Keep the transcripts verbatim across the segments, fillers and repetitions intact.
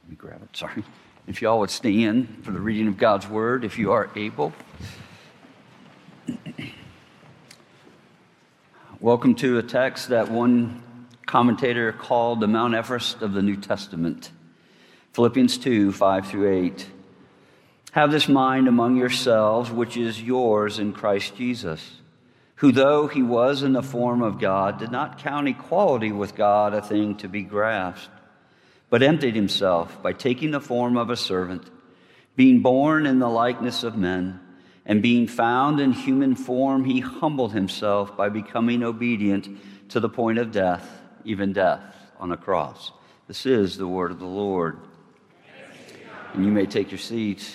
Let me grab it, sorry. If you all would stand for the reading of God's word, if you are able. Welcome to a text that one commentator called the Mount Everest of the New Testament. Philippians two, five through eight. Have this mind among yourselves, which is yours in Christ Jesus, who though he was in the form of God, did not count equality with God a thing to be grasped, but emptied himself by taking the form of a servant, being born in the likeness of men, and being found in human form, he humbled himself by becoming obedient to the point of death, even death on a cross. This is the word of the Lord. And you may take your seats.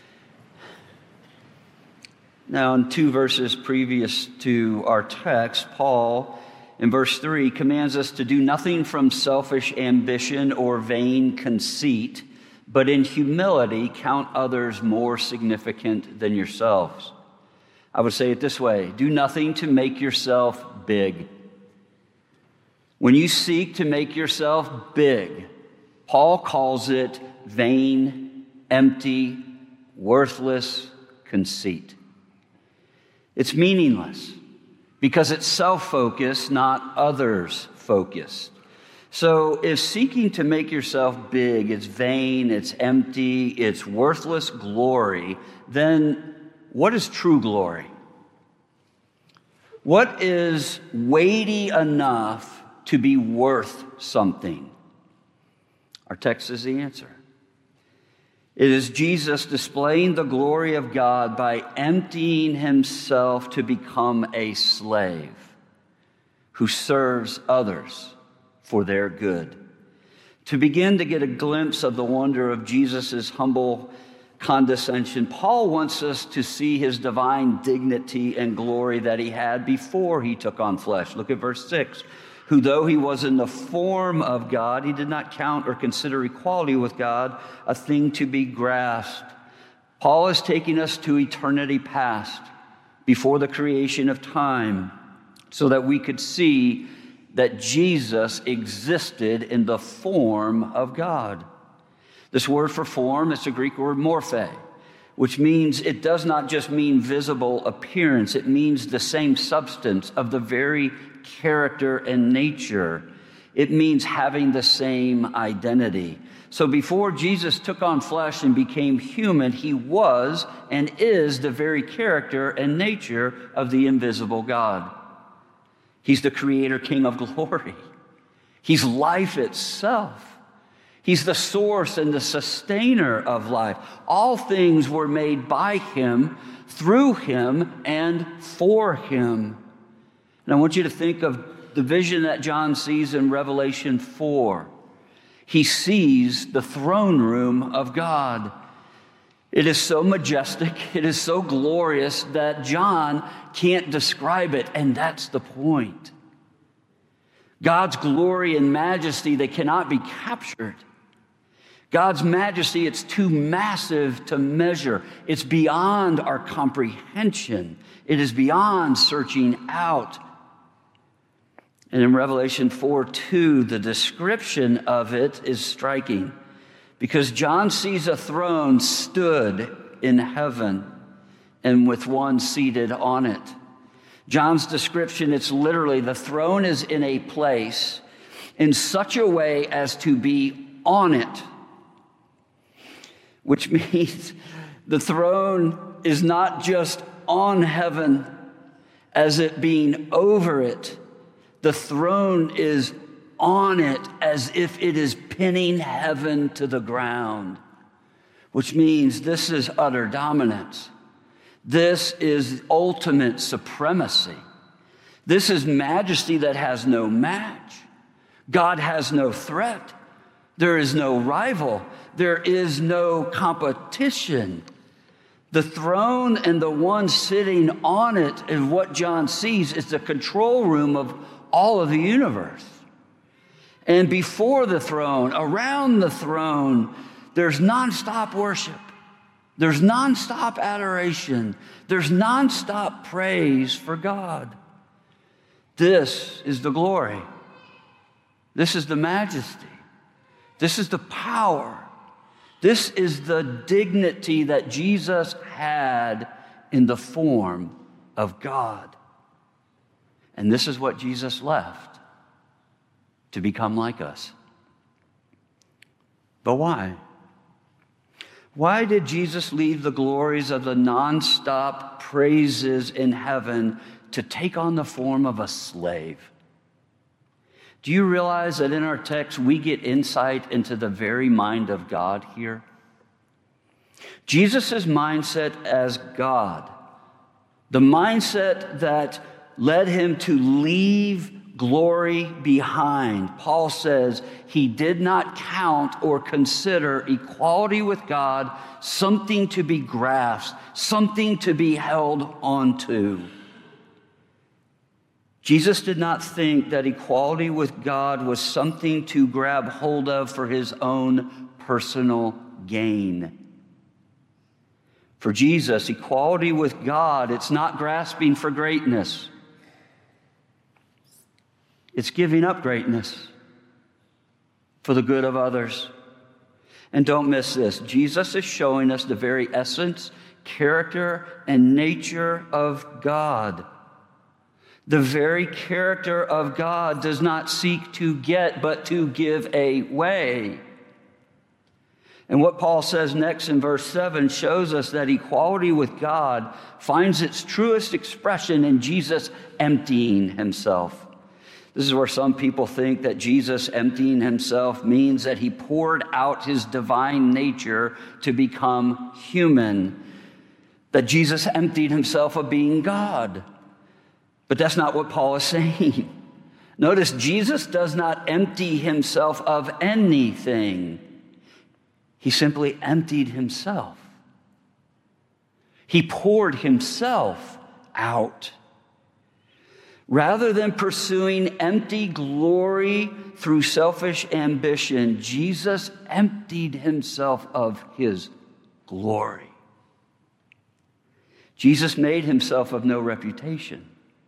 Now, in two verses previous to our text, Paul, in verse three, commands us to do nothing from selfish ambition or vain conceit, but in humility count others more significant than yourselves. I would say it this way: do nothing to make yourself big. When you seek to make yourself big, Paul calls it vain, empty, worthless conceit. It's meaningless because it's self-focused, not others-focused. So if seeking to make yourself big, it's vain, it's empty, it's worthless glory, then what is true glory? What is weighty enough to be worth something? Our text is the answer. It is Jesus displaying the glory of God by emptying himself to become a slave who serves others for their good. To begin to get a glimpse of the wonder of Jesus' humble condescension, Paul wants us to see his divine dignity and glory that he had before he took on flesh. Look at verse six. Who though he was in the form of God, he did not count or consider equality with God a thing to be grasped. Paul is taking us to eternity past, before the creation of time, so that we could see that Jesus existed in the form of God. This word for form is the Greek word morphe, which means it does not just mean visible appearance. It means the same substance of the very character and nature. It means having the same identity. So before Jesus took on flesh and became human, he was and is the very character and nature of the invisible God. He's the creator, king of glory. He's life itself. He's the source and the sustainer of life. All things were made by him, through him, and for him. And I want you to think of the vision that John sees in Revelation four. He sees the throne room of God. It is so majestic, it is so glorious that John can't describe it, and that's the point. God's glory and majesty, they cannot be captured. God's majesty, it's too massive to measure. It's beyond our comprehension. It is beyond searching out. And in Revelation four two, the description of it is striking, because John sees a throne stood in heaven and with one seated on it. John's description, it's literally the throne is in a place in such a way as to be on it, which means the throne is not just on heaven as it being over it. The throne is on it as if it is pinning heaven to the ground, which means this is utter dominance. This is ultimate supremacy. This is majesty that has no match. God has no threat. There is no rival. There is no competition. The throne and the one sitting on it, and what John sees, is the control room of all of the universe. And before the throne, around the throne, there's nonstop worship. There's nonstop adoration. There's nonstop praise for God. This is the glory. This is the majesty. This is the power This is the dignity that Jesus had in the form of God. And this is what Jesus left to become like us. But why? Why did Jesus leave the glories of the nonstop praises in heaven to take on the form of a slave? Do you realize that in our text we get insight into the very mind of God here? Jesus' mindset as God, the mindset that led him to leave glory behind. Paul says he did not count or consider equality with God something to be grasped, something to be held onto. Jesus did not think that equality with God was something to grab hold of for his own personal gain. For Jesus, equality with God, it's not grasping for greatness. It's giving up greatness for the good of others. And don't miss this. Jesus is showing us the very essence, character, and nature of God. The very character of God does not seek to get, but to give away. And what Paul says next in verse seven shows us that equality with God finds its truest expression in Jesus emptying himself. This is where some people think that Jesus emptying himself means that he poured out his divine nature to become human, that Jesus emptied himself of being God. But that's not what Paul is saying. Notice, Jesus does not empty himself of anything. He simply emptied himself. He poured himself out. Rather than pursuing empty glory through selfish ambition, Jesus emptied himself of his glory. Jesus made himself of no reputation.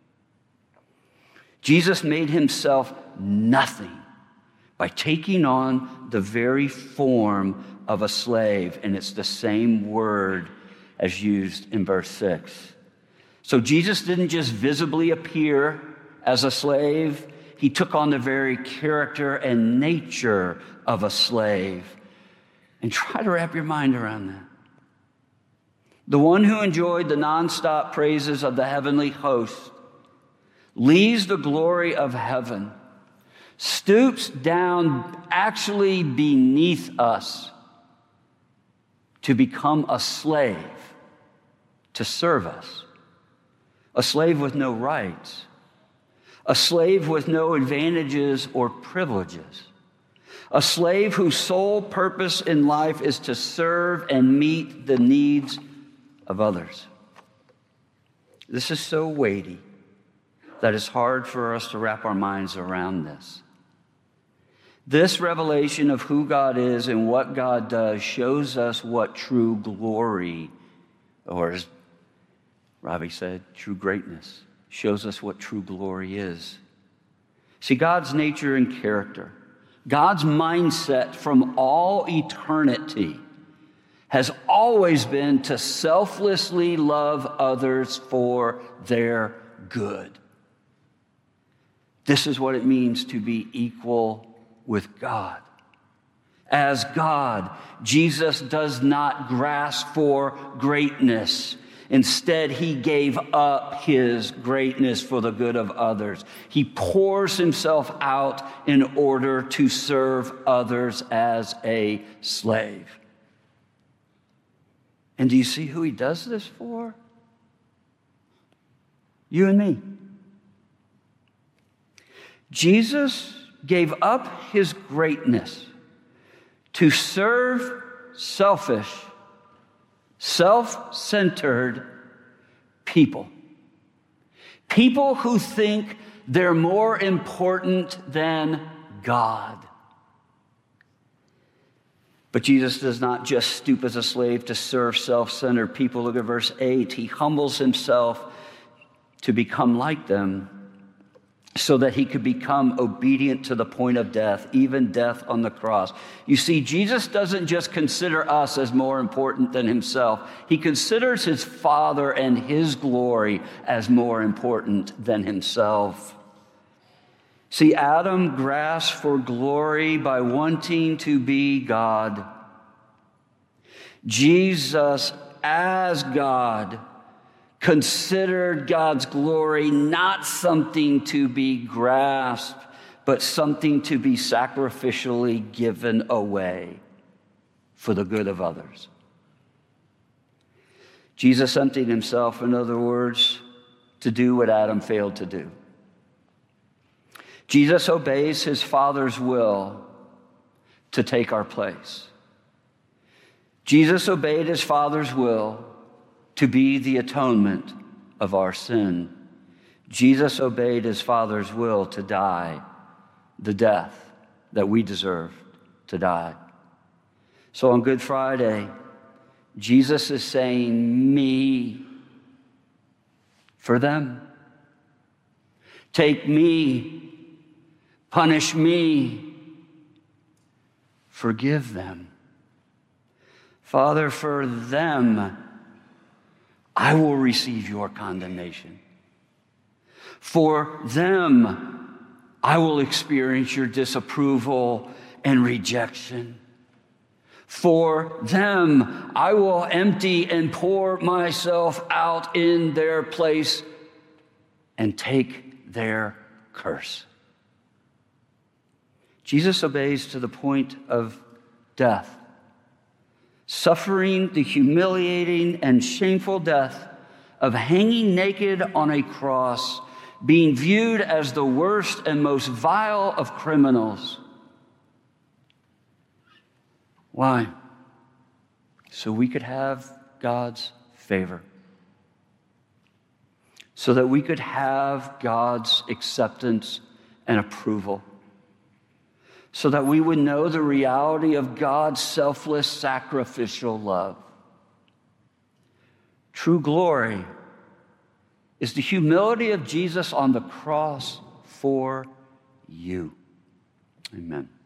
Jesus made himself nothing by taking on the very form of a slave, and it's the same word as used in verse six. So Jesus didn't just visibly appear as a slave. He took on the very character and nature of a slave. And try to wrap your mind around that. The one who enjoyed the nonstop praises of the heavenly host leaves the glory of heaven, stoops down actually beneath us to become a slave, to serve us. A slave with no rights. A slave with no advantages or privileges. A slave whose sole purpose in life is to serve and meet the needs of others. This is so weighty that it's hard for us to wrap our minds around this. This revelation of who God is and what God does shows us what true glory, or as Robbie said, true greatness, shows us what true glory is. See, God's nature and character, God's mindset from all eternity has always been to selflessly love others for their good. This is what it means to be equal with God. As God, Jesus does not grasp for greatness. Instead, he gave up his greatness for the good of others. He pours himself out in order to serve others as a slave. And do you see who he does this for? You and me. Jesus gave up his greatness to serve selfish, self-centered people. People who think they're more important than God. But Jesus does not just stoop as a slave to serve self-centered people. Look at verse eight. He humbles himself to become like them. so that he could become obedient to the point of death, even death on the cross. You see, Jesus doesn't just consider us as more important than himself. He considers his Father and his glory as more important than himself. See, Adam grasped for glory by wanting to be God. Jesus, as God, considered God's glory not something to be grasped, but something to be sacrificially given away for the good of others. Jesus emptied himself, in other words, to do what Adam failed to do. Jesus obeys his Father's will to take our place. Jesus obeyed his Father's will to be the atonement of our sin. Jesus obeyed his Father's will to die the death that we deserved to die. So on Good Friday, Jesus is saying, me for them. Take me, punish me, forgive them. Father, for them, I will receive your condemnation. For them, I will experience your disapproval and rejection. For them, I will empty and pour myself out in their place and take their curse. Jesus obeys to the point of death, suffering the humiliating and shameful death of hanging naked on a cross, being viewed as the worst and most vile of criminals. Why? So we could have God's favor. So that we could have God's acceptance and approval. So that we would know the reality of God's selfless, sacrificial love. True glory is the humility of Jesus on the cross for you. Amen.